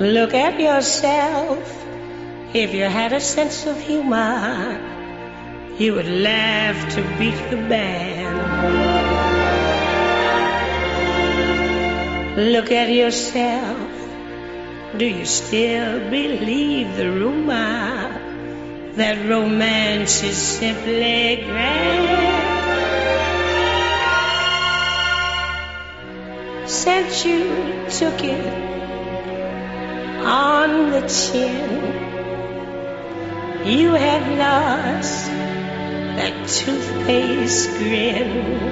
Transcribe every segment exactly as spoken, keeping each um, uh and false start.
Look at yourself. If you had a sense of humor, you would laugh to beat the band. Look at yourself. Do you still believe the rumor that romance is simply grand? Since you took it on the chin, you have lost that toothpaste grin.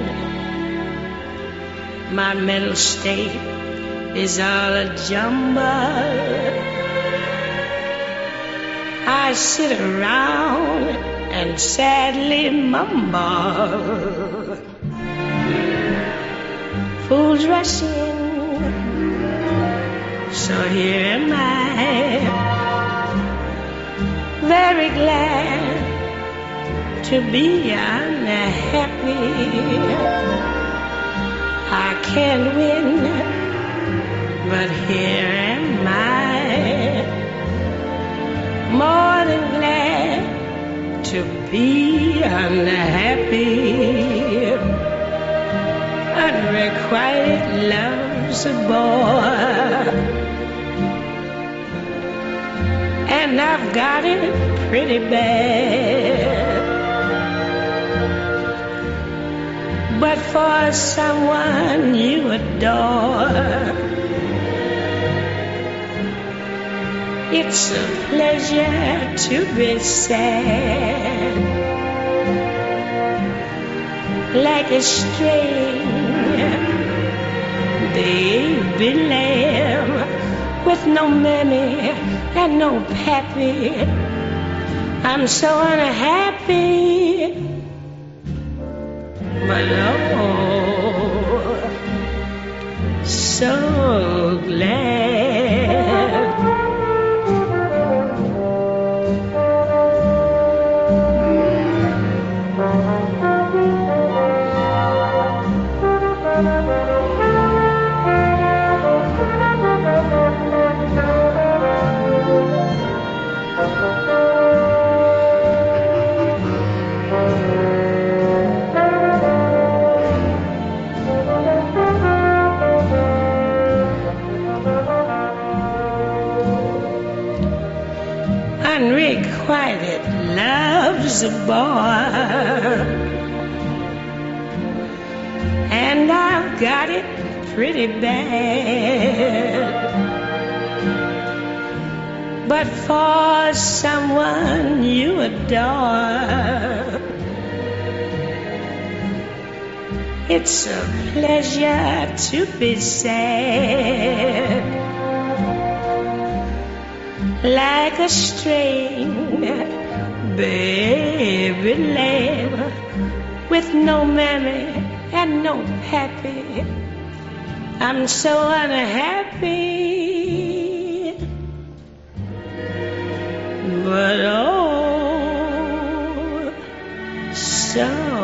My mental state is all a jumble. I sit around and sadly mumble. Fools rush in, so here am I, very glad to be unhappy. I can't win, but here am I, more than glad to be unhappy. Unrequited love's a bore, and I've got it pretty bad. But for someone you adore, it's a pleasure to be sad, like a string baby lamb with no mammy and no pappy. I'm so unhappy, but oh, so glad. Unrequited love's a bore, and I've got it pretty bad. But for someone you adore, it's a pleasure to be sad, like a string baby lamb with no mammy and no pappy. I'm so unhappy, but oh, so